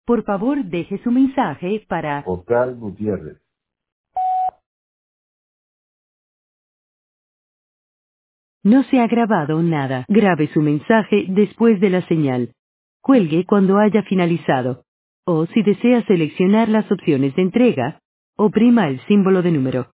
Por favor, deje su mensaje para... Oscar Gutiérrez. No se ha grabado nada. Grabe su mensaje después de la señal. Cuelgue cuando haya finalizado. O si desea seleccionar las opciones de entrega, oprima el símbolo de número.